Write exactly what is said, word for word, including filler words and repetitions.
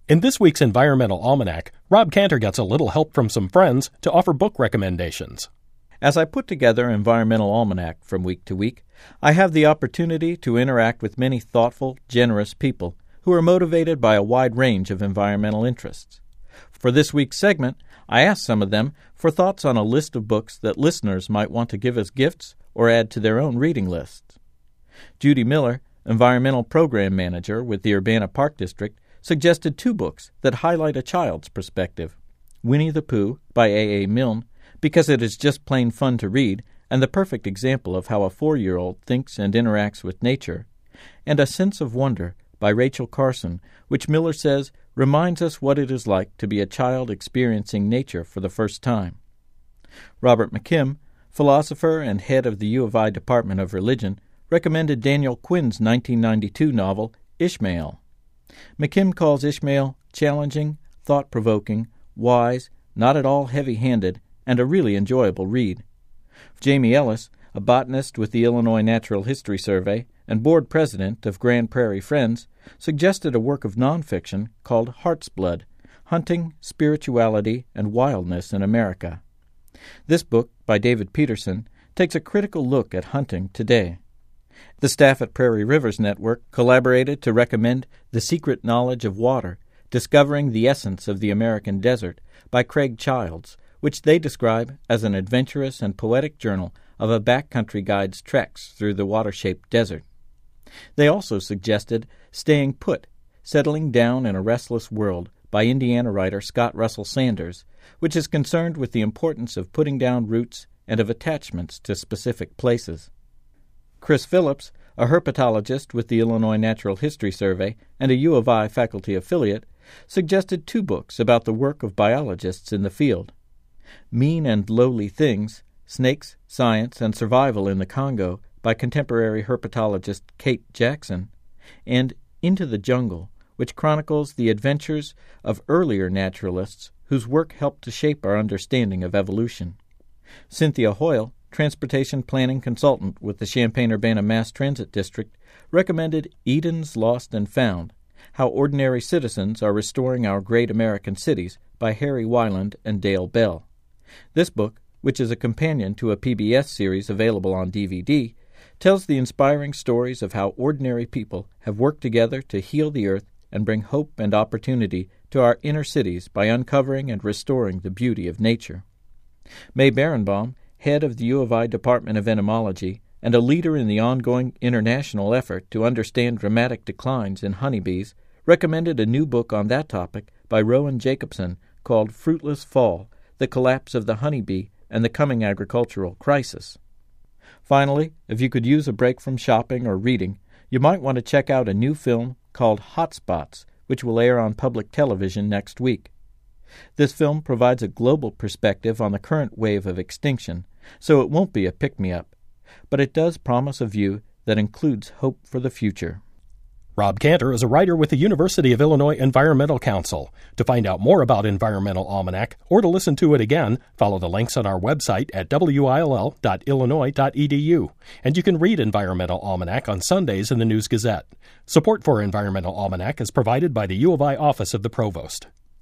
In this week's Environmental Almanac, Rob Cantor gets a little help from some friends to offer book recommendations. As I put together Environmental Almanac from week to week, I have the opportunity to interact with many thoughtful, generous people who are motivated by a wide range of environmental interests. For this week's segment, I asked some of them for thoughts on a list of books that listeners might want to give as gifts or add to their own reading lists. Judy Miller, Environmental Program Manager with the Urbana Park District, suggested two books that highlight a child's perspective. Winnie the Pooh by A A. Milne, because it is just plain fun to read and the perfect example of how a four-year-old thinks and interacts with nature, and A Sense of Wonder by Rachel Carson, which Miller says reminds us what it is like to be a child experiencing nature for the first time. Robert McKim, philosopher and head of the U of I Department of Religion, recommended Daniel Quinn's nineteen ninety-two novel, Ishmael. McKim calls Ishmael challenging, thought-provoking, wise, not at all heavy-handed, and a really enjoyable read. Jamie Ellis, a botanist with the Illinois Natural History Survey and board president of Grand Prairie Friends, suggested a work of nonfiction called Heart's Blood, Hunting, Spirituality, and Wildness in America. This book, by David Peterson, takes a critical look at hunting today. The staff at Prairie Rivers Network collaborated to recommend The Secret Knowledge of Water, Discovering the Essence of the American Desert, by Craig Childs, which they describe as an adventurous and poetic journal of a backcountry guide's treks through the water-shaped desert. They also suggested Staying Put, Settling Down in a Restless World, by Indiana writer Scott Russell Sanders, which is concerned with the importance of putting down roots and of attachments to specific places. Chris Phillips, a herpetologist with the Illinois Natural History Survey and a U of I faculty affiliate, suggested two books about the work of biologists in the field. Mean and Lowly Things, Snakes, Science, and Survival in the Congo by contemporary herpetologist Kate Jackson, and Into the Jungle, which chronicles the adventures of earlier naturalists whose work helped to shape our understanding of evolution. Cynthia Hoyle, transportation planning consultant with the Champaign-Urbana Mass Transit District, recommended Eden's Lost and Found, How Ordinary Citizens Are Restoring Our Great American Cities by Harry Weiland and Dale Bell. This book, which is a companion to a P B S series available on D V D, tells the inspiring stories of how ordinary people have worked together to heal the earth and bring hope and opportunity to our inner cities by uncovering and restoring the beauty of nature. May Berenbaum, head of the U of I Department of Entomology and a leader in the ongoing international effort to understand dramatic declines in honeybees, recommended a new book on that topic by Rowan Jacobson called Fruitless Fall, The Collapse of the Honeybee and the Coming Agricultural Crisis. Finally, if you could use a break from shopping or reading, you might want to check out a new film called Hotspots, which will air on public television next week. This film provides a global perspective on the current wave of extinction, so it won't be a pick-me-up, but it does promise a view that includes hope for the future. Rob Cantor is a writer with the University of Illinois Environmental Council. To find out more about Environmental Almanac or to listen to it again, follow the links on our website at w i l l dot illinois dot e d u. And you can read Environmental Almanac on Sundays in the News Gazette. Support for Environmental Almanac is provided by the U of I Office of the Provost.